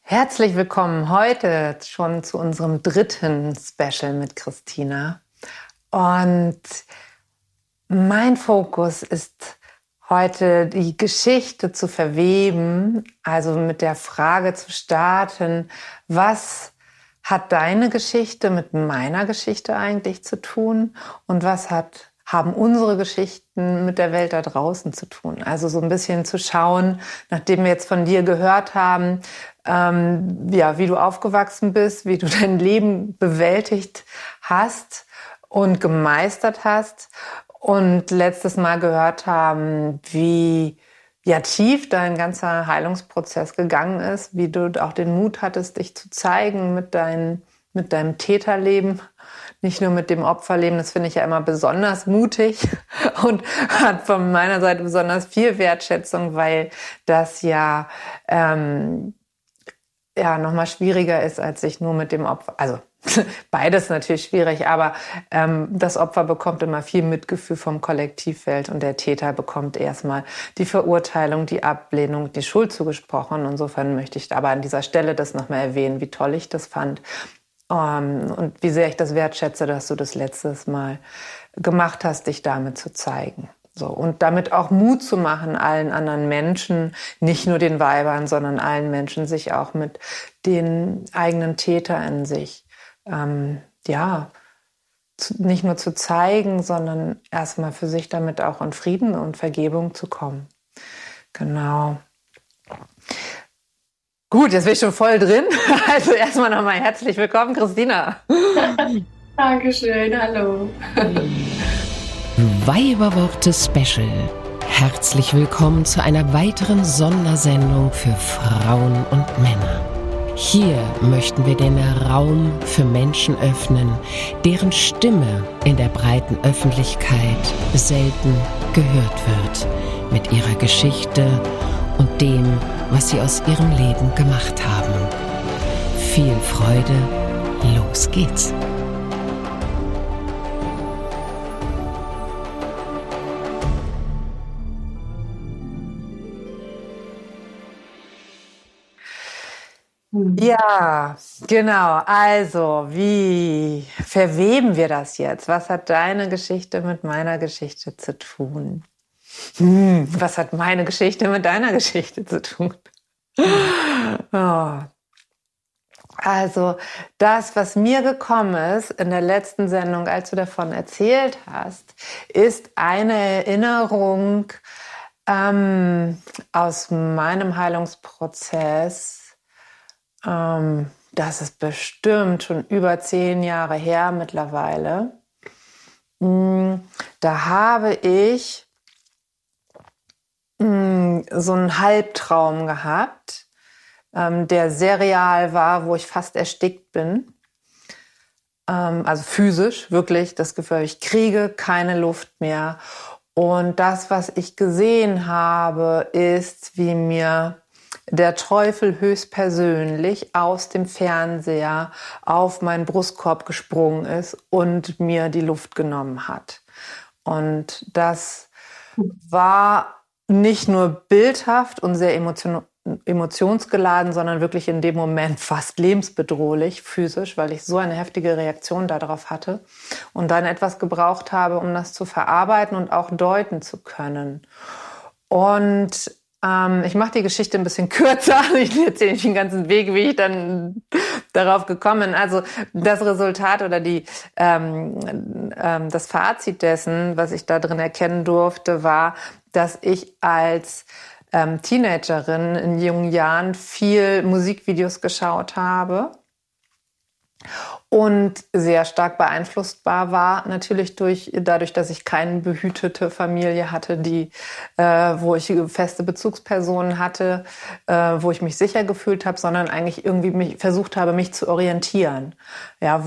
Herzlich willkommen heute schon zu unserem dritten Special mit Christina. Und mein Fokus ist heute die Geschichte zu verweben, also mit der Frage zu starten, was hat deine Geschichte mit meiner Geschichte eigentlich zu tun und was haben unsere Geschichten mit der Welt da draußen zu tun. Also so ein bisschen zu schauen, nachdem wir jetzt von dir gehört haben, wie du aufgewachsen bist, wie du dein Leben bewältigt hast und gemeistert hast und letztes Mal gehört haben, wie tief dein ganzer Heilungsprozess gegangen ist, wie du auch den Mut hattest, dich zu zeigen mit deinem Täterleben, nicht nur mit dem Opferleben. Das finde ich ja immer besonders mutig und hat von meiner Seite besonders viel Wertschätzung, weil das nochmal schwieriger ist, als sich nur mit dem Opfer, also beides natürlich schwierig, aber das Opfer bekommt immer viel Mitgefühl vom Kollektivfeld und der Täter bekommt erstmal die Verurteilung, die Ablehnung, die Schuld zugesprochen. Insofern möchte ich aber an dieser Stelle das nochmal erwähnen, wie toll ich das fand und wie sehr ich das wertschätze, dass du das letztes Mal gemacht hast, dich damit zu zeigen. So, und damit auch Mut zu machen, allen anderen Menschen, nicht nur den Weibern, sondern allen Menschen, sich auch mit den eigenen Täter in sich, nicht nur zu zeigen, sondern erstmal für sich damit auch in Frieden und Vergebung zu kommen. Genau. Gut, jetzt bin ich schon voll drin. Also erstmal nochmal herzlich willkommen, Christina. Dankeschön, hallo. Weiberworte Special. Herzlich willkommen zu einer weiteren Sondersendung für Frauen und Männer. Hier möchten wir den Raum für Menschen öffnen, deren Stimme in der breiten Öffentlichkeit selten gehört wird, mit ihrer Geschichte und dem, was sie aus ihrem Leben gemacht haben. Viel Freude, los geht's! Ja, genau. Also, wie verweben wir das jetzt? Was hat deine Geschichte mit meiner Geschichte zu tun? Was hat meine Geschichte mit deiner Geschichte zu tun? Oh. Also, das, was mir gekommen ist in der letzten Sendung, als du davon erzählt hast, ist eine Erinnerung aus meinem Heilungsprozess. Das ist bestimmt schon über 10 Jahre her mittlerweile. Da habe ich so einen Halbtraum gehabt, der sehr real war, wo ich fast erstickt bin. Also physisch, wirklich das Gefühl, ich kriege keine Luft mehr. Und das, was ich gesehen habe, ist, wie mir der Teufel höchstpersönlich aus dem Fernseher auf meinen Brustkorb gesprungen ist und mir die Luft genommen hat. Und das war nicht nur bildhaft und sehr emotionsgeladen, sondern wirklich in dem Moment fast lebensbedrohlich physisch, weil ich so eine heftige Reaktion darauf hatte und dann etwas gebraucht habe, um das zu verarbeiten und auch deuten zu können. Und ich mache die Geschichte ein bisschen kürzer. Ich erzähle nicht den ganzen Weg, wie ich dann darauf gekommen bin. Also das Resultat oder das Fazit dessen, was ich da drin erkennen durfte, war, dass ich als Teenagerin in jungen Jahren viel Musikvideos geschaut habe und sehr stark beeinflussbar war, natürlich dadurch, dass ich keine behütete Familie hatte, wo ich feste Bezugspersonen hatte, wo ich mich sicher gefühlt habe, sondern eigentlich irgendwie versucht habe, mich zu orientieren. Ja,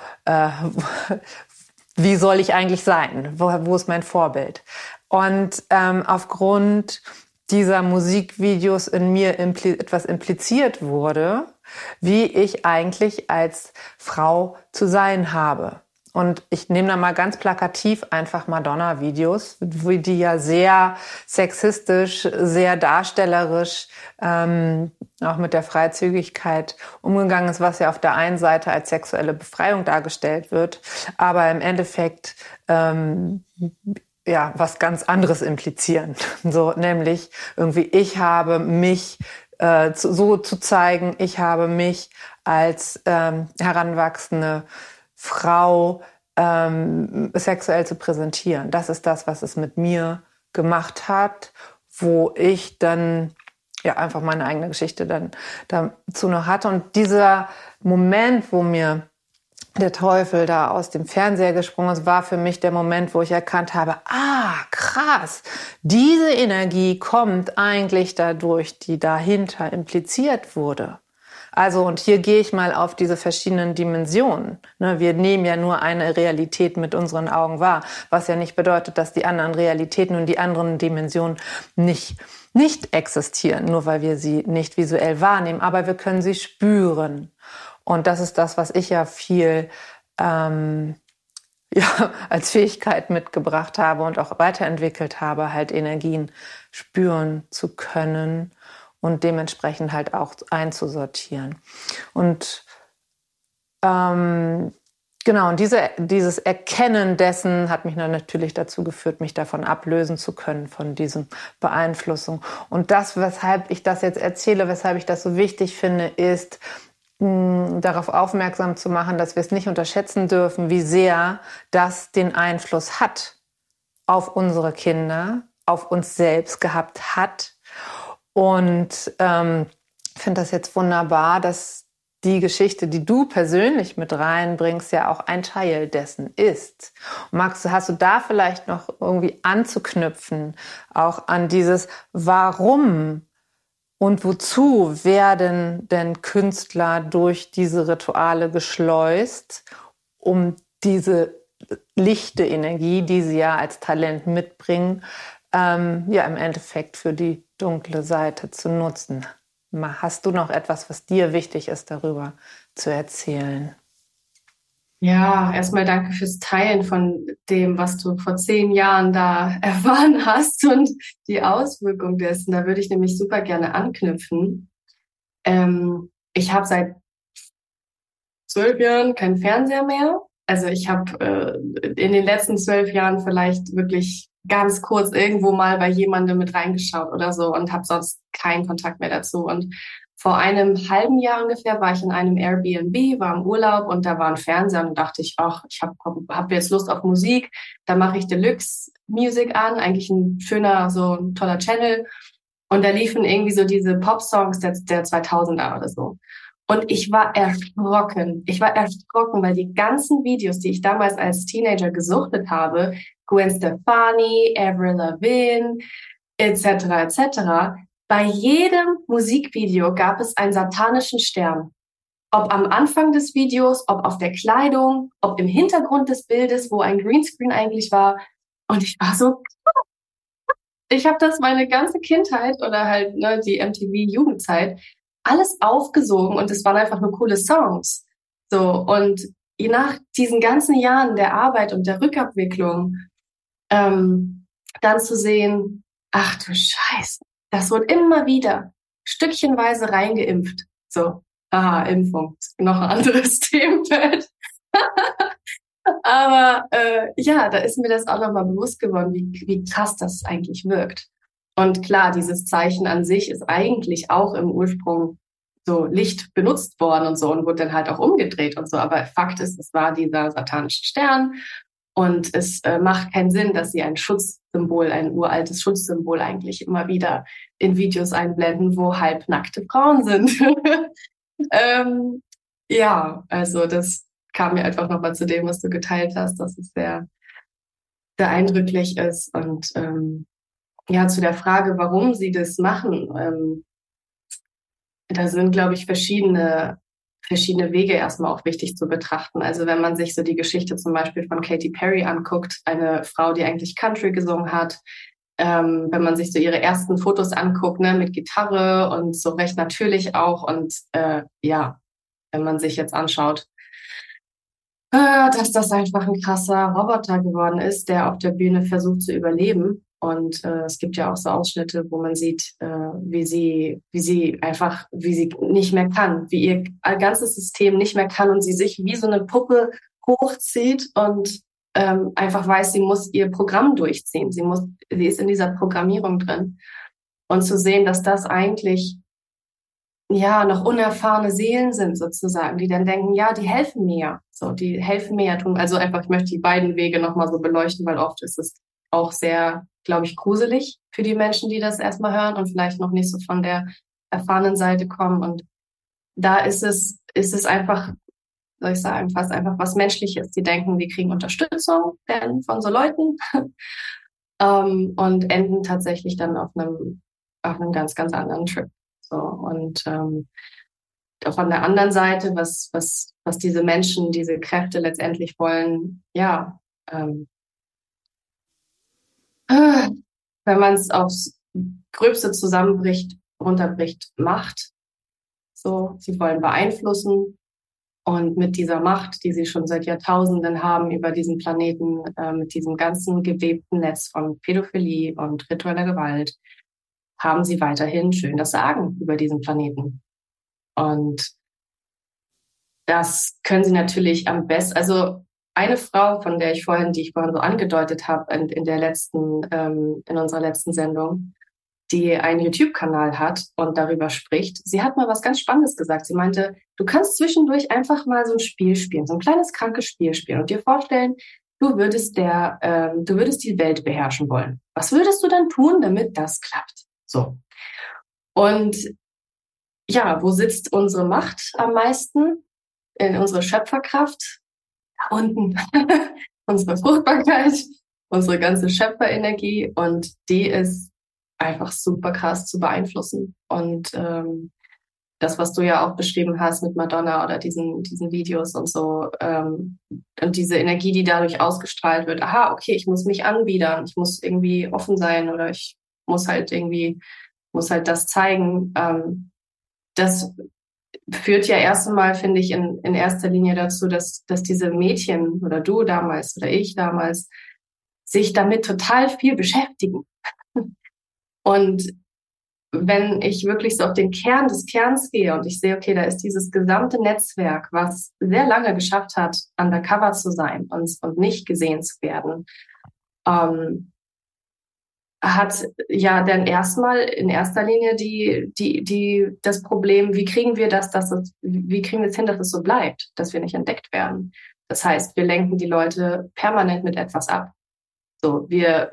wie soll ich eigentlich sein? Wo ist mein Vorbild? Und aufgrund dieser Musikvideos in mir etwas impliziert wurde, wie ich eigentlich als Frau zu sein habe. Und ich nehme da mal ganz plakativ einfach Madonna-Videos, wie die ja sehr sexistisch, sehr darstellerisch, auch mit der Freizügigkeit umgegangen ist, was ja auf der einen Seite als sexuelle Befreiung dargestellt wird, aber im Endeffekt was ganz anderes implizieren. So, nämlich irgendwie, ich habe mich so zu zeigen, ich habe mich als heranwachsende Frau sexuell zu präsentieren. Das ist das, was es mit mir gemacht hat, wo ich dann einfach meine eigene Geschichte dann dazu noch hatte. Und dieser Moment, wo mir der Teufel da aus dem Fernseher gesprungen ist, war für mich der Moment, wo ich erkannt habe, krass, diese Energie kommt eigentlich dadurch, die dahinter impliziert wurde. Also, und hier gehe ich mal auf diese verschiedenen Dimensionen. Wir nehmen ja nur eine Realität mit unseren Augen wahr, was ja nicht bedeutet, dass die anderen Realitäten und die anderen Dimensionen nicht existieren, nur weil wir sie nicht visuell wahrnehmen, aber wir können sie spüren. Und das ist das, was ich ja viel als Fähigkeit mitgebracht habe und auch weiterentwickelt habe, halt Energien spüren zu können und dementsprechend halt auch einzusortieren. Und und dieses Erkennen dessen hat mich dann natürlich dazu geführt, mich davon ablösen zu können, von diesem Beeinflussung. Und das, weshalb ich das jetzt erzähle, weshalb ich das so wichtig finde, ist, darauf aufmerksam zu machen, dass wir es nicht unterschätzen dürfen, wie sehr das den Einfluss hat auf unsere Kinder, auf uns selbst gehabt hat. Und finde das jetzt wunderbar, dass die Geschichte, die du persönlich mit reinbringst, ja auch ein Teil dessen ist. Und hast du da vielleicht noch irgendwie anzuknüpfen, auch an dieses Warum und wozu werden denn Künstler durch diese Rituale geschleust, um diese lichte Energie, die sie ja als Talent mitbringen, im Endeffekt für die dunkle Seite zu nutzen? Hast du noch etwas, was dir wichtig ist, darüber zu erzählen? Ja, erstmal danke fürs Teilen von dem, was du vor 10 Jahren da erfahren hast und die Auswirkung dessen. Da würde ich nämlich super gerne anknüpfen. Ich habe seit 12 Jahren keinen Fernseher mehr. Also ich habe in den letzten 12 Jahren vielleicht wirklich ganz kurz irgendwo mal bei jemandem mit reingeschaut oder so und habe sonst keinen Kontakt mehr dazu. Und vor einem halben Jahr ungefähr war ich in einem Airbnb, war im Urlaub und da war ein Fernseher und dachte ich, ich hab jetzt Lust auf Musik, da mache ich Deluxe Music an, eigentlich ein schöner, so ein toller Channel. Und da liefen irgendwie so diese Pop-Songs der 2000er oder so. Und ich war erschrocken, weil die ganzen Videos, die ich damals als Teenager gesuchtet habe, Gwen Stefani, Avril Lavigne, etc., bei jedem Musikvideo gab es einen satanischen Stern. Ob am Anfang des Videos, ob auf der Kleidung, ob im Hintergrund des Bildes, wo ein Greenscreen eigentlich war. Und ich war so, ich habe das meine ganze Kindheit oder halt die MTV-Jugendzeit alles aufgesogen und es waren einfach nur coole Songs. So, und nach diesen ganzen Jahren der Arbeit und der Rückabwicklung dann zu sehen, ach du Scheiße, das wird immer wieder stückchenweise reingeimpft. So, Impfung, noch ein anderes Themenfeld. Aber da ist mir das auch nochmal bewusst geworden, wie krass das eigentlich wirkt. Und klar, dieses Zeichen an sich ist eigentlich auch im Ursprung so Licht benutzt worden und so und wurde dann halt auch umgedreht und so. Aber Fakt ist, es war dieser satanische Stern und es macht keinen Sinn, dass sie ein Schutzsymbol, ein uraltes Schutzsymbol eigentlich immer wieder in Videos einblenden, wo halbnackte Frauen sind. Also das kam mir einfach nochmal zu dem, was du geteilt hast, dass es sehr, sehr eindrücklich ist. Und zu der Frage, warum sie das machen, da sind, glaube ich, verschiedene Wege erstmal auch wichtig zu betrachten. Also wenn man sich so die Geschichte zum Beispiel von Katy Perry anguckt, eine Frau, die eigentlich Country gesungen hat, wenn man sich so ihre ersten Fotos anguckt, mit Gitarre und so recht natürlich auch. Und wenn man sich jetzt anschaut, dass das einfach ein krasser Roboter geworden ist, der auf der Bühne versucht zu überleben. Und es gibt ja auch so Ausschnitte, wo man sieht, wie sie nicht mehr kann, wie ihr ganzes System nicht mehr kann und sie sich wie so eine Puppe hochzieht und einfach weiß, sie muss ihr Programm durchziehen. Sie ist in dieser Programmierung drin. Und zu sehen, dass das eigentlich ja noch unerfahrene Seelen sind sozusagen, die dann denken, ja, die helfen mir ja. So, die helfen mir ja tun. Also einfach, ich möchte die beiden Wege nochmal so beleuchten, weil oft ist es auch sehr, glaube ich, gruselig für die Menschen, die das erstmal hören und vielleicht noch nicht so von der erfahrenen Seite kommen. Und da ist es einfach, soll ich sagen, fast einfach was Menschliches. Die denken, wir kriegen Unterstützung von so Leuten und enden tatsächlich dann auf einem ganz, ganz anderen Trip. So, und von der anderen Seite, was diese Menschen, diese Kräfte letztendlich wollen, ja, wenn man es aufs Gröbste runterbricht, Macht. So, sie wollen beeinflussen und mit dieser Macht, die sie schon seit Jahrtausenden haben über diesen Planeten, mit diesem ganzen gewebten Netz von Pädophilie und ritueller Gewalt, haben sie weiterhin schön das Sagen über diesen Planeten. Und das können sie natürlich am besten, also eine Frau, die ich vorhin so angedeutet habe in unserer letzten Sendung, die einen YouTube-Kanal hat und darüber spricht, sie hat mal was ganz Spannendes gesagt. Sie meinte, du kannst zwischendurch einfach mal so ein Spiel spielen, so ein kleines krankes Spiel spielen und dir vorstellen, du würdest die Welt beherrschen wollen. Was würdest du dann tun, damit das klappt? So. Und ja, wo sitzt unsere Macht am meisten? In unsere Schöpferkraft? Da unten. Unsere Fruchtbarkeit, unsere ganze Schöpferenergie, und die ist einfach super krass zu beeinflussen. Und das, was du ja auch beschrieben hast mit Madonna oder diesen Videos und so, und diese Energie, die dadurch ausgestrahlt wird, aha, okay, ich muss mich anbiedern, ich muss irgendwie offen sein oder ich muss halt das zeigen. Das führt ja erst einmal, finde ich, in erster Linie dazu, dass diese Mädchen oder du damals oder ich damals sich damit total viel beschäftigen. Und wenn ich wirklich so auf den Kern des Kerns gehe und ich sehe, okay, da ist dieses gesamte Netzwerk, was sehr lange geschafft hat, undercover zu sein und nicht gesehen zu werden, hat ja dann erstmal in erster Linie das Problem, wie kriegen wir es hin, dass es so bleibt, dass wir nicht entdeckt werden. Das heißt, wir lenken die Leute permanent mit etwas ab. So, wir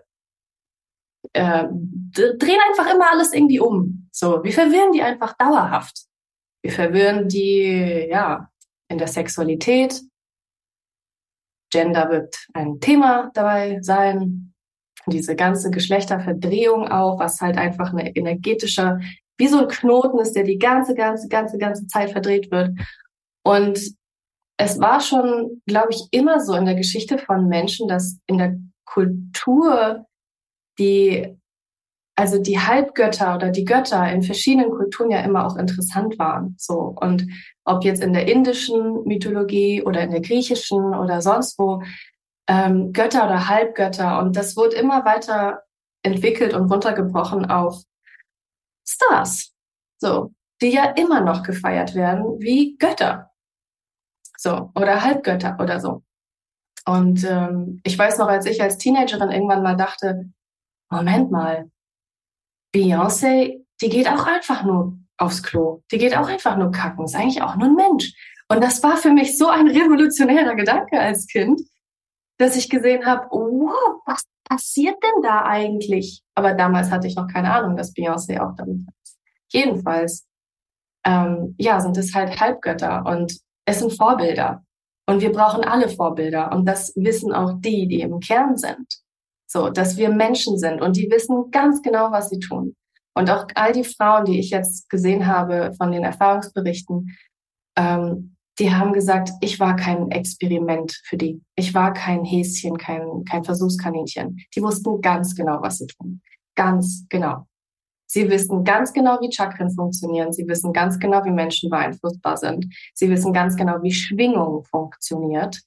drehen einfach immer alles irgendwie um. So, wir verwirren die einfach dauerhaft. Wir verwirren die, ja, in der Sexualität. Gender wird ein Thema dabei sein. Diese ganze Geschlechterverdrehung auch, was halt einfach eine energetischer, wie so ein Knoten ist, der die ganze Zeit verdreht wird. Und es war schon, glaube ich, immer so in der Geschichte von Menschen, dass in der Kultur die Halbgötter oder die Götter in verschiedenen Kulturen ja immer auch interessant waren. So. Und ob jetzt in der indischen Mythologie oder in der griechischen oder sonst wo, Götter oder Halbgötter. Und das wurde immer weiter entwickelt und runtergebrochen auf Stars. So, die ja immer noch gefeiert werden wie Götter. So, oder Halbgötter oder so. Und ich weiß noch, als ich als Teenagerin irgendwann mal dachte, Moment mal, Beyoncé, die geht auch einfach nur aufs Klo. Die geht auch einfach nur kacken. Ist eigentlich auch nur ein Mensch. Und das war für mich so ein revolutionärer Gedanke als Kind, dass ich gesehen habe, wow, was passiert denn da eigentlich? Aber damals hatte ich noch keine Ahnung, dass Beyoncé auch damit ist. Jedenfalls, sind es halt Halbgötter und es sind Vorbilder. Und wir brauchen alle Vorbilder. Und das wissen auch die im Kern sind. So, dass wir Menschen sind und die wissen ganz genau, was sie tun. Und auch all die Frauen, die ich jetzt gesehen habe von den Erfahrungsberichten, die haben gesagt, ich war kein Experiment für die. Ich war kein Häschen, kein Versuchskaninchen. Die wussten ganz genau, was sie tun. Ganz genau. Sie wissen ganz genau, wie Chakren funktionieren. Sie wissen ganz genau, wie Menschen beeinflussbar sind. Sie wissen ganz genau, wie Schwingung funktioniert.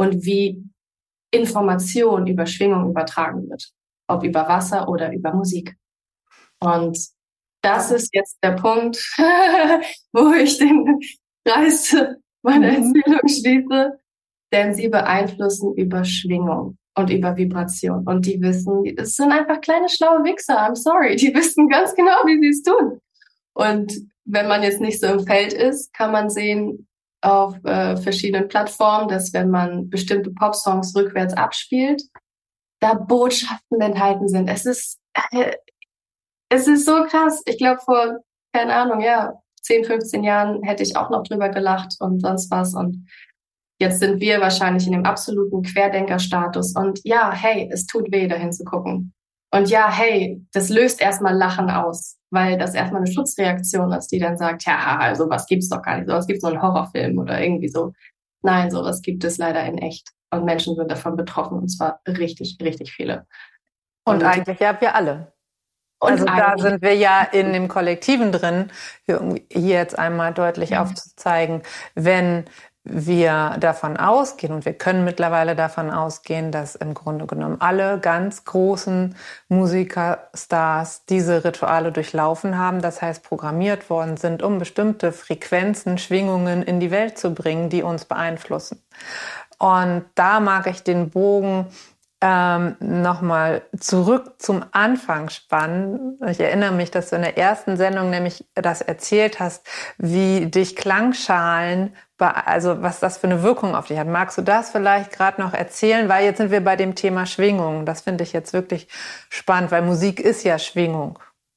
und wie Information über Schwingung übertragen wird. Ob über Wasser oder über Musik. Und das ist jetzt der Punkt, wo ich den Kreis meiner Erzählung schließe. Denn sie beeinflussen über Schwingung und über Vibration. Und die wissen, es sind einfach kleine, schlaue Wichser. I'm sorry. Die wissen ganz genau, wie sie es tun. Und wenn man jetzt nicht so im Feld ist, kann man sehen auf verschiedenen Plattformen, dass wenn man bestimmte Popsongs rückwärts abspielt, da Botschaften enthalten sind. Es ist so krass. Ich glaube, vor, keine Ahnung, 10, 15 Jahren hätte ich auch noch drüber gelacht und sonst was. Und jetzt sind wir wahrscheinlich in dem absoluten Querdenkerstatus. Und ja, hey, es tut weh, dahin zu gucken. Und ja, hey, das löst erstmal Lachen aus, weil das erstmal eine Schutzreaktion ist, die dann sagt, ja, also was gibt's doch gar nicht. Sowas gibt's nur in Horrorfilmen oder irgendwie so. Nein, sowas gibt es leider in echt. Und Menschen sind davon betroffen, und zwar richtig, richtig viele. Und eigentlich ja wir alle. Also da sind wir ja in dem Kollektiven drin, hier jetzt einmal deutlich aufzuzeigen, wenn wir davon ausgehen, und wir können mittlerweile davon ausgehen, dass im Grunde genommen alle ganz großen Musikerstars diese Rituale durchlaufen haben, das heißt programmiert worden sind, um bestimmte Frequenzen, Schwingungen in die Welt zu bringen, die uns beeinflussen. Und da mag ich den Bogen nochmal zurück zum Anfang spannen. Ich erinnere mich, dass du in der ersten Sendung nämlich das erzählt hast, wie dich Klangschalen, also was das für eine Wirkung auf dich hat. Magst du das vielleicht gerade noch erzählen? Weil jetzt sind wir bei dem Thema Schwingung. Das finde ich jetzt wirklich spannend, weil Musik ist ja Schwingung.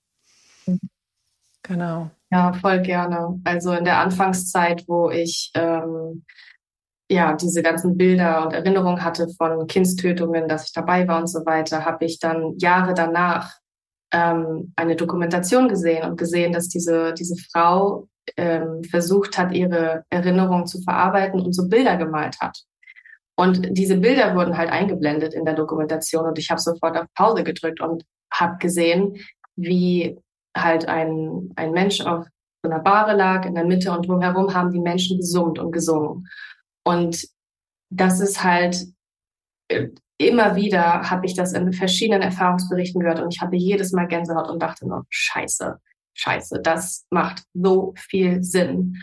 Genau. Ja, voll gerne. Also in der Anfangszeit, wo ich diese ganzen Bilder und Erinnerungen hatte von Kindstötungen, dass ich dabei war und so weiter, habe ich dann Jahre danach eine Dokumentation gesehen, dass diese Frau versucht hat, ihre Erinnerungen zu verarbeiten und so Bilder gemalt hat. Und diese Bilder wurden halt eingeblendet in der Dokumentation und ich habe sofort auf Pause gedrückt und habe gesehen, wie halt ein Mensch auf so einer Bahre lag in der Mitte und drumherum haben die Menschen gesummt und gesungen. Und das ist halt, immer wieder habe ich das in verschiedenen Erfahrungsberichten gehört und ich hatte jedes Mal Gänsehaut und dachte nur, Scheiße, das macht so viel Sinn.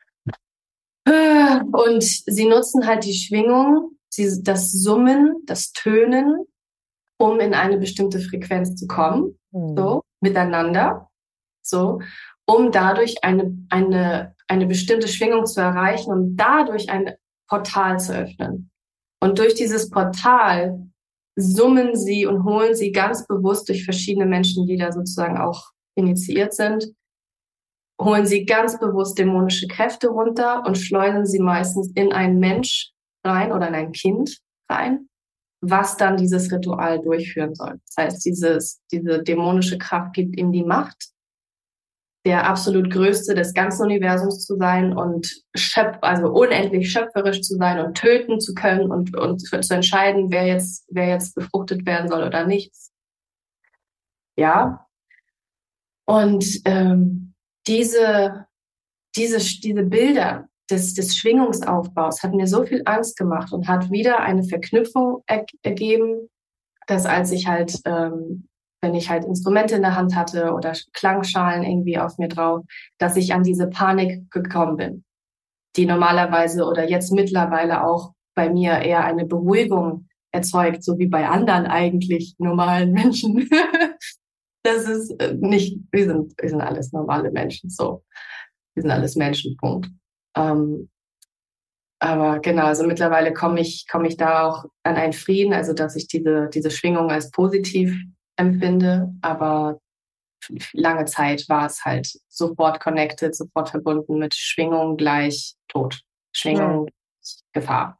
Und sie nutzen halt die Schwingung, das Summen, das Tönen, um in eine bestimmte Frequenz zu kommen, so, miteinander, so, um dadurch eine bestimmte Schwingung zu erreichen und dadurch ein Portal zu öffnen. Und durch dieses Portal summen sie und holen sie ganz bewusst durch verschiedene Menschen, die da sozusagen auch initiiert sind, holen sie ganz bewusst dämonische Kräfte runter und schleusen sie meistens in einen Mensch rein oder in ein Kind rein, was dann dieses Ritual durchführen soll. Das heißt, diese dämonische Kraft gibt ihm die Macht, der absolut Größte des ganzen Universums zu sein und also unendlich schöpferisch zu sein und töten zu können und zu entscheiden, wer jetzt befruchtet werden soll oder nicht. Ja. Und diese Bilder des Schwingungsaufbaus hat mir so viel Angst gemacht und hat wieder eine Verknüpfung ergeben, dass als ich halt wenn ich halt Instrumente in der Hand hatte oder Klangschalen irgendwie auf mir drauf, dass ich an diese Panik gekommen bin, die normalerweise oder jetzt mittlerweile auch bei mir eher eine Beruhigung erzeugt, so wie bei anderen eigentlich normalen Menschen. Das ist nicht, wir sind alles normale Menschen, so. Wir sind alles Menschen, Punkt. Aber genau, also mittlerweile komme ich da auch an einen Frieden, also dass ich diese Schwingung als positiv empfinde, aber lange Zeit war es halt sofort connected, sofort verbunden mit Schwingung gleich Tod, Schwingung gleich Gefahr.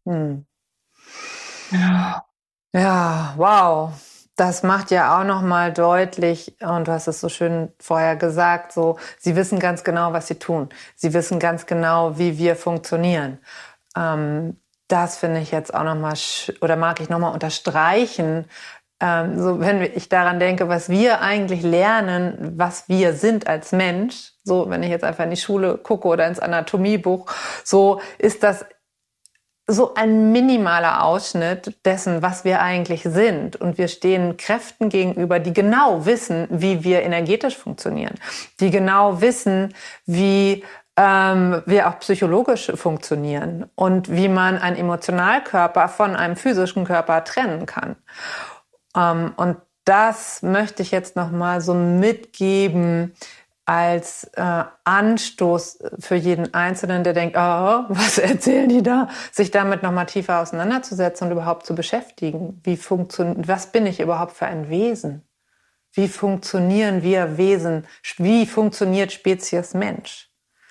Ja, wow. Das macht ja auch nochmal deutlich, und du hast es so schön vorher gesagt, so, sie wissen ganz genau, was sie tun. Sie wissen ganz genau, wie wir funktionieren. Das finde ich jetzt auch nochmal, oder mag ich nochmal unterstreichen, so wenn ich daran denke, was wir eigentlich lernen, was wir sind als Mensch, so wenn ich jetzt einfach in die Schule gucke oder ins Anatomiebuch, so ist das so ein minimaler Ausschnitt dessen, was wir eigentlich sind. Und wir stehen Kräften gegenüber, die genau wissen, wie wir energetisch funktionieren, die genau wissen, wie wir auch psychologisch funktionieren und wie man einen Emotionalkörper von einem physischen Körper trennen kann. Und das möchte ich jetzt nochmal so mitgeben als Anstoß für jeden Einzelnen, der denkt, oh, was erzählen die da? Sich damit nochmal tiefer auseinanderzusetzen und überhaupt zu beschäftigen. Was bin ich überhaupt für ein Wesen? Wie funktionieren wir Wesen? Wie funktioniert Spezies Mensch?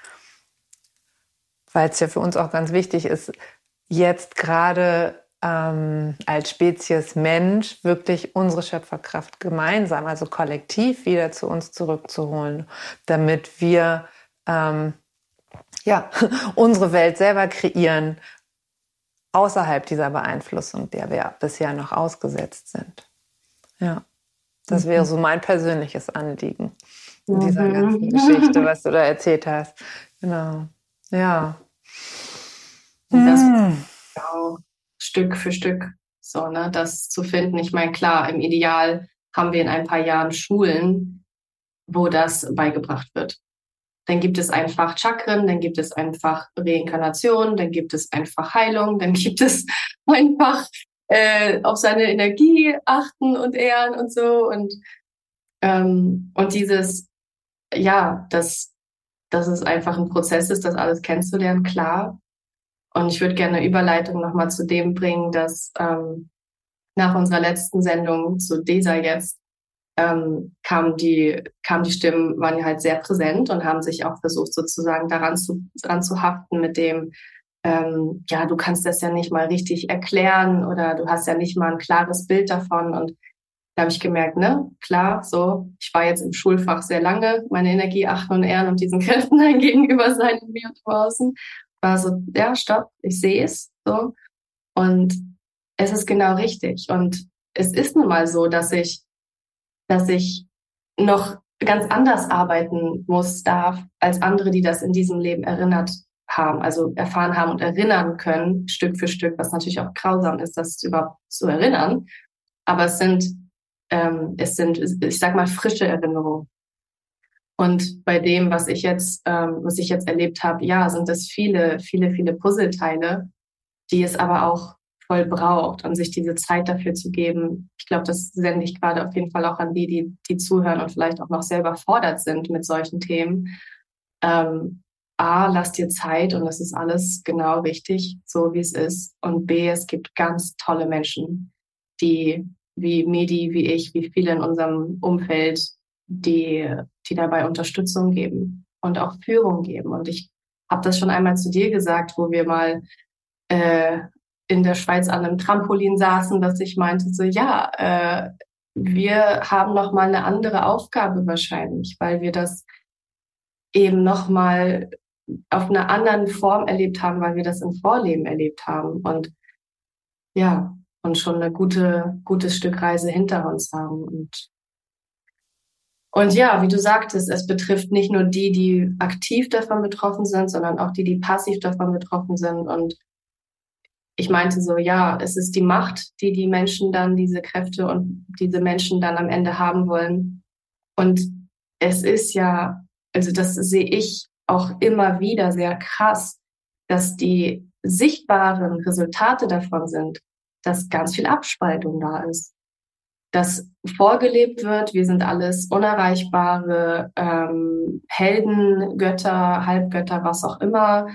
Weil es ja für uns auch ganz wichtig ist, jetzt gerade als Spezies Mensch wirklich unsere Schöpferkraft gemeinsam, also kollektiv wieder zu uns zurückzuholen, damit wir unsere Welt selber kreieren, außerhalb dieser Beeinflussung, der wir bisher noch ausgesetzt sind. Ja, das wäre so mein persönliches Anliegen in dieser ganzen Geschichte, was du da erzählt hast. Genau. Ja. Und das auch Stück für Stück so, ne, das zu finden. Ich meine, klar, im Ideal haben wir in ein paar Jahren Schulen, wo das beigebracht wird. Dann gibt es einfach Chakren, dann gibt es einfach Reinkarnation, dann gibt es einfach Heilung, dann gibt es einfach auf seine Energie achten und ehren und so. Und dieses, ja, dass es einfach ein Prozess ist, das alles kennenzulernen, klar. Und ich würde gerne eine Überleitung nochmal zu dem bringen, dass nach unserer letzten Sendung zu dieser jetzt kamen die Stimmen, waren ja halt sehr präsent und haben sich auch versucht, sozusagen dran zu haften mit dem, ja, du kannst das ja nicht mal richtig erklären oder du hast ja nicht mal ein klares Bild davon. Und da habe ich gemerkt, ne, klar, so, ich war jetzt im Schulfach sehr lange, meine Energie achten und ehren und diesen Kräften dann gegenüber sein in mir und draußen. War so, ja, stopp, ich sehe es, so. Und es ist genau richtig. Und es ist nun mal so, dass ich noch ganz anders arbeiten darf, als andere, die das in diesem Leben erinnert haben, also erfahren haben und erinnern können, Stück für Stück, was natürlich auch grausam ist, das überhaupt zu erinnern. Aber es sind, ich sag mal, frische Erinnerungen. Und bei dem, was ich jetzt erlebt habe, ja, sind es viele, viele, viele Puzzleteile, die es aber auch voll braucht, um sich diese Zeit dafür zu geben. Ich glaube, das sende ich gerade auf jeden Fall auch an die zuhören und vielleicht auch noch selber fordert sind mit solchen Themen. A, lass dir Zeit und es ist alles genau richtig, so wie es ist. Und B, es gibt ganz tolle Menschen, die wie Medi, wie ich, wie viele in unserem Umfeld, die dabei Unterstützung geben und auch Führung geben. Und ich habe das schon einmal zu dir gesagt, wo wir mal in der Schweiz an einem Trampolin saßen, dass ich meinte, so ja, wir haben noch mal eine andere Aufgabe wahrscheinlich, weil wir das eben noch mal auf einer anderen Form erlebt haben, weil wir das im Vorleben erlebt haben und ja, und schon eine gutes Stück Reise hinter uns haben. Und ja, wie du sagtest, es betrifft nicht nur die aktiv davon betroffen sind, sondern auch die passiv davon betroffen sind. Und ich meinte so, ja, es ist die Macht, die Menschen dann, diese Kräfte und diese Menschen dann am Ende haben wollen. Und es ist ja, also das sehe ich auch immer wieder sehr krass, dass die sichtbaren Resultate davon sind, dass ganz viel Abspaltung da ist. Dass vorgelebt wird, wir sind alles unerreichbare Helden, Götter, Halbgötter, was auch immer.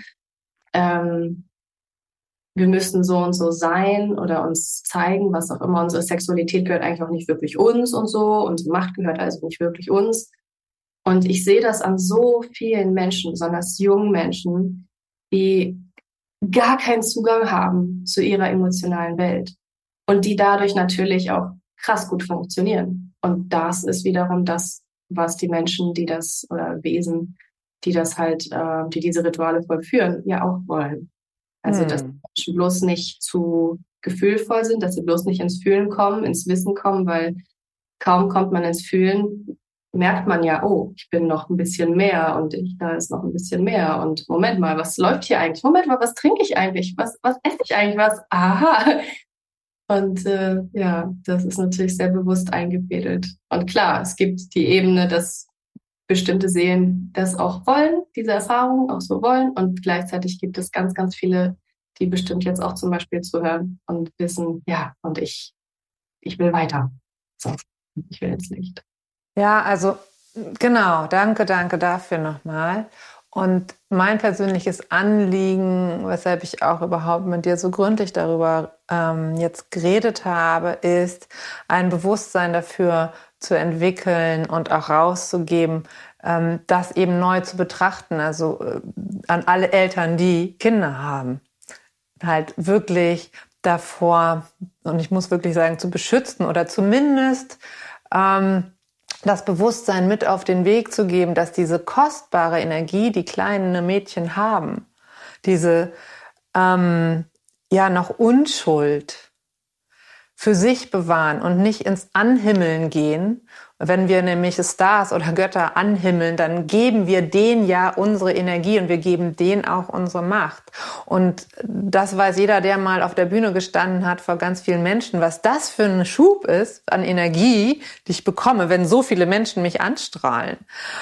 Wir müssen so und so sein oder uns zeigen, was auch immer. Unsere Sexualität gehört eigentlich auch nicht wirklich uns und so. Unsere Macht gehört also nicht wirklich uns. Und ich sehe das an so vielen Menschen, besonders jungen Menschen, die gar keinen Zugang haben zu ihrer emotionalen Welt und die dadurch natürlich auch krass gut funktionieren. Und das ist wiederum das, was die Menschen, die das oder Wesen, die das halt, die diese Rituale vollführen, ja auch wollen. Also, dass Menschen bloß nicht zu gefühlvoll sind, dass sie bloß nicht ins Fühlen kommen, ins Wissen kommen, weil kaum kommt man ins Fühlen, merkt man ja, oh, ich bin noch ein bisschen mehr und da ist noch ein bisschen mehr. Und Moment mal, was läuft hier eigentlich? Moment mal, was trinke ich eigentlich? Was esse ich eigentlich? Was? Aha. Und ja, das ist natürlich sehr bewusst eingefädelt. Und klar, es gibt die Ebene, dass bestimmte Seelen das auch wollen, diese Erfahrungen auch so wollen. Und gleichzeitig gibt es ganz, ganz viele, die bestimmt jetzt auch zum Beispiel zuhören und wissen, ja, und ich will weiter. So, ich will ins Licht. Ja, also genau, danke dafür nochmal. Und mein persönliches Anliegen, weshalb ich auch überhaupt mit dir so gründlich darüber jetzt geredet habe, ist, ein Bewusstsein dafür zu entwickeln und auch rauszugeben, das eben neu zu betrachten, also an alle Eltern, die Kinder haben, halt wirklich davor, und ich muss wirklich sagen, zu beschützen oder zumindest das Bewusstsein mit auf den Weg zu geben, dass diese kostbare Energie, die kleinen Mädchen haben, diese noch Unschuld für sich bewahren und nicht ins Anhimmeln gehen. Wenn wir nämlich Stars oder Götter anhimmeln, dann geben wir denen ja unsere Energie und wir geben denen auch unsere Macht. Und das weiß jeder, der mal auf der Bühne gestanden hat vor ganz vielen Menschen, was das für ein Schub ist an Energie, die ich bekomme, wenn so viele Menschen mich anstrahlen.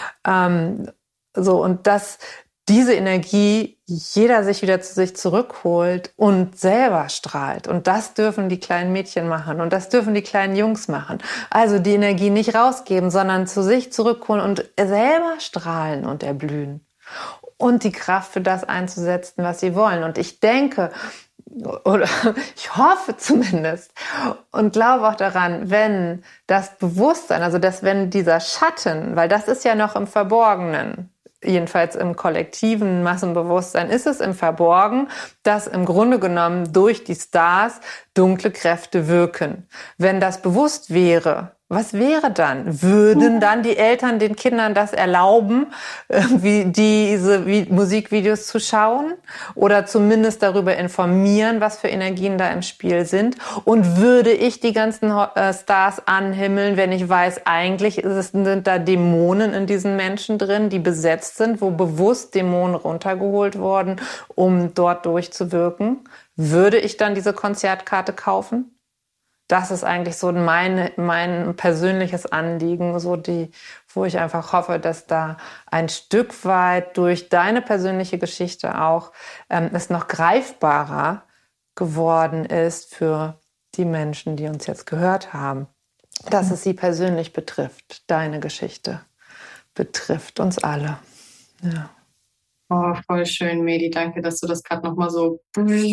Und dass diese Energie jeder sich wieder zu sich zurückholt und selber strahlt. Und das dürfen die kleinen Mädchen machen und das dürfen die kleinen Jungs machen. Also die Energie nicht rausgeben, sondern zu sich zurückholen und selber strahlen und erblühen. Und die Kraft für das einzusetzen, was sie wollen. Und ich denke, oder ich hoffe zumindest und glaube auch daran, wenn das Bewusstsein, also dass wenn dieser Schatten, weil das ist ja noch im Verborgenen, jedenfalls im kollektiven Massenbewusstsein ist es im Verborgen, dass im Grunde genommen durch die Stars dunkle Kräfte wirken. Wenn das bewusst wäre, was wäre dann? Würden dann die Eltern den Kindern das erlauben, wie diese Musikvideos zu schauen oder zumindest darüber informieren, was für Energien da im Spiel sind? Und würde ich die ganzen Stars anhimmeln, wenn ich weiß, eigentlich sind da Dämonen in diesen Menschen drin, die besetzt sind, wo bewusst Dämonen runtergeholt wurden, um dort durchzuwirken? Würde ich dann diese Konzertkarte kaufen? Das ist eigentlich so mein persönliches Anliegen, wo ich einfach hoffe, dass da ein Stück weit durch deine persönliche Geschichte auch es noch greifbarer geworden ist für die Menschen, die uns jetzt gehört haben, dass es sie persönlich betrifft. Deine Geschichte betrifft uns alle. Ja. Oh, voll schön, Medi. Danke, dass du das gerade nochmal so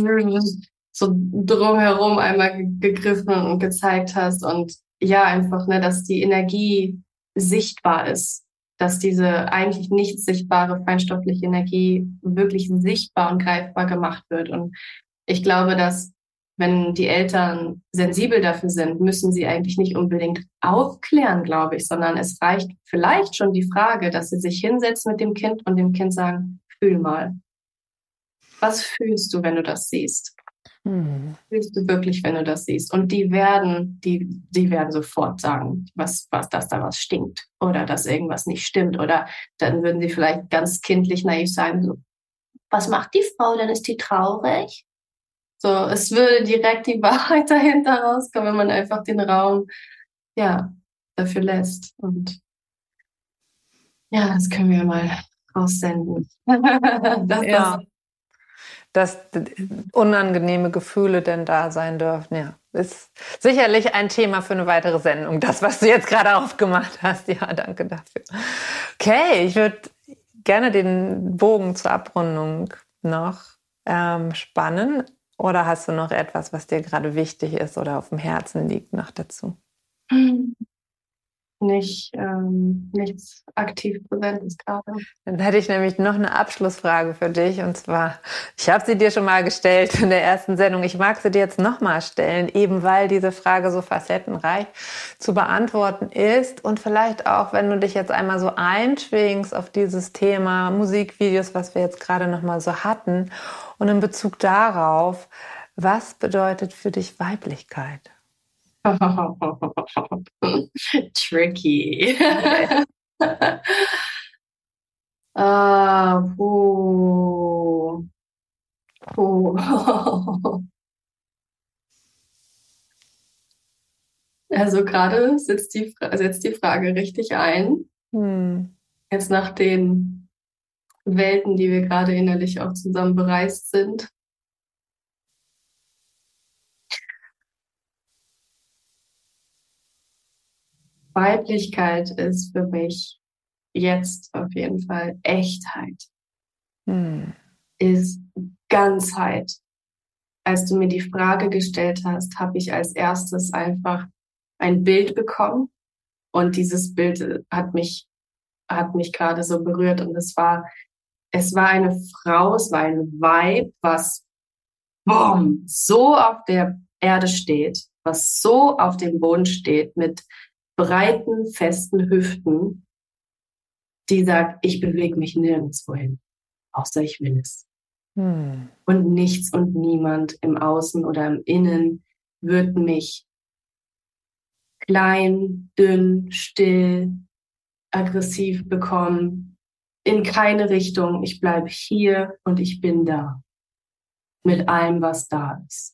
drumherum einmal gegriffen und gezeigt hast. Und ja, einfach, ne, dass die Energie sichtbar ist. Dass diese eigentlich nicht sichtbare feinstoffliche Energie wirklich sichtbar und greifbar gemacht wird. Und ich glaube, dass wenn die Eltern sensibel dafür sind, müssen sie eigentlich nicht unbedingt aufklären, glaube ich, sondern es reicht vielleicht schon die Frage, dass sie sich hinsetzen mit dem Kind und dem Kind sagen, fühl mal. Was fühlst du, wenn du das siehst? Fühlst du wirklich, wenn du das siehst? Und die werden sofort sagen, dass da was stinkt oder dass irgendwas nicht stimmt. Oder dann würden sie vielleicht ganz kindlich naiv sagen, so, was macht die Frau, dann ist die traurig? So, es würde direkt die Wahrheit dahinter rauskommen, wenn man einfach den Raum, ja, dafür lässt. Und ja, das können wir mal raussenden. Dass unangenehme Gefühle denn da sein dürfen, ja. Ist sicherlich ein Thema für eine weitere Sendung, das, was du jetzt gerade aufgemacht hast. Ja, danke dafür. Okay, ich würde gerne den Bogen zur Abrundung noch spannen. Oder hast du noch etwas, was dir gerade wichtig ist oder auf dem Herzen liegt, noch dazu? Nichts aktiv Präsentes gerade. Dann hätte ich nämlich noch eine Abschlussfrage für dich. Und zwar, ich habe sie dir schon mal gestellt in der ersten Sendung. Ich mag sie dir jetzt nochmal stellen, eben weil diese Frage so facettenreich zu beantworten ist. Und vielleicht auch, wenn du dich jetzt einmal so einschwingst auf dieses Thema Musikvideos, was wir jetzt gerade nochmal so hatten. Und in Bezug darauf, was bedeutet für dich Weiblichkeit? Tricky. Also gerade setzt die Frage richtig ein. Jetzt nach den Welten, die wir gerade innerlich auch zusammen bereist sind. Weiblichkeit ist für mich jetzt auf jeden Fall Echtheit. Ist Ganzheit. Als du mir die Frage gestellt hast, habe ich als erstes einfach ein Bild bekommen. Und dieses Bild hat mich gerade so berührt. Und es war eine Frau, es war ein Weib, was so auf der Erde steht, was so auf dem Boden steht, mit breiten, festen Hüften, die sagt, ich bewege mich nirgendwo hin, außer ich will es. Und nichts und niemand im Außen oder im Innen wird mich klein, dünn, still, aggressiv bekommen. In keine Richtung. Ich bleibe hier und ich bin da. Mit allem, was da ist.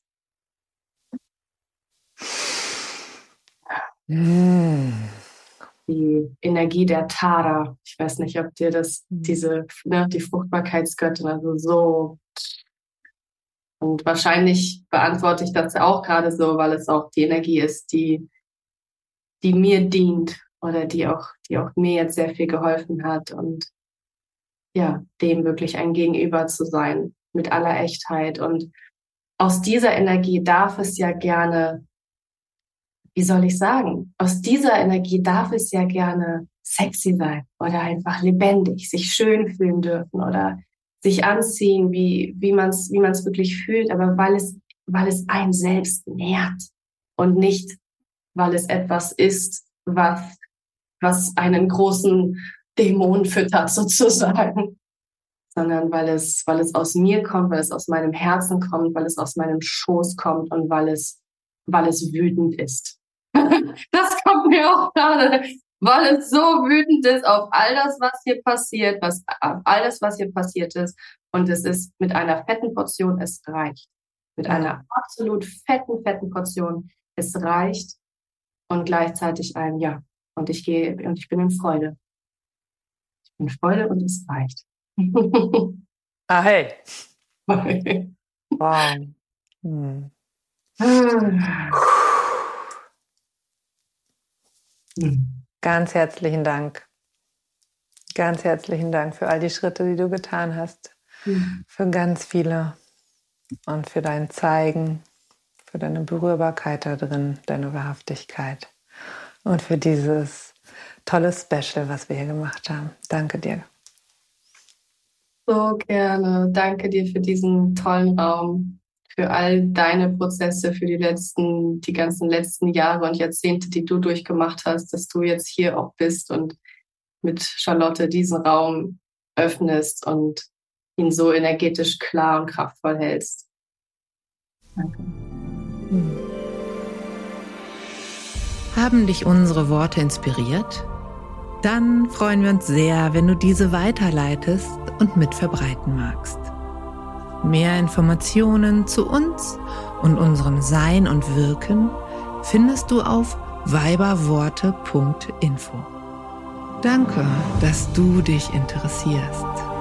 Die Energie der Tara. Ich weiß nicht, ob dir das, die Fruchtbarkeitsgöttin, also so. Und wahrscheinlich beantworte ich das auch gerade so, weil es auch die Energie ist, die mir dient oder die auch mir jetzt sehr viel geholfen hat und ja, dem wirklich ein Gegenüber zu sein mit aller Echtheit. Und aus dieser Energie darf es ja gerne, wie soll ich sagen, aus dieser Energie darf es ja gerne sexy sein oder einfach lebendig, sich schön fühlen dürfen oder sich anziehen, wie man es wirklich fühlt, aber weil es einen selbst nährt und nicht, weil es etwas ist, was einen großen Dämon füttert sozusagen, sondern weil es aus mir kommt, weil es aus meinem Herzen kommt, weil es aus meinem Schoß kommt und weil es wütend ist. Das kommt mir auch gerade, weil es so wütend ist auf all das, was hier passiert, alles, was hier passiert ist. Und es ist mit einer fetten Portion, es reicht. Mit einer absolut fetten Portion, es reicht. Und gleichzeitig ein Ja. Und ich bin in Freude. Ich bin in Freude und es reicht. Hey. Wow. Ganz herzlichen Dank. Ganz herzlichen Dank für all die Schritte, die du getan hast. Für ganz viele. Und für dein Zeigen, für deine Berührbarkeit da drin, deine Wahrhaftigkeit. Und für dieses tolle Special, was wir hier gemacht haben. Danke dir. So gerne. Danke dir für diesen tollen Raum, für all deine Prozesse, für die ganzen letzten Jahre und Jahrzehnte, die du durchgemacht hast, dass du jetzt hier auch bist und mit Charlotte diesen Raum öffnest und ihn so energetisch klar und kraftvoll hältst. Danke. Haben dich unsere Worte inspiriert? Dann freuen wir uns sehr, wenn du diese weiterleitest und mitverbreiten magst. Mehr Informationen zu uns und unserem Sein und Wirken findest du auf weiberworte.info. Danke, dass du dich interessierst.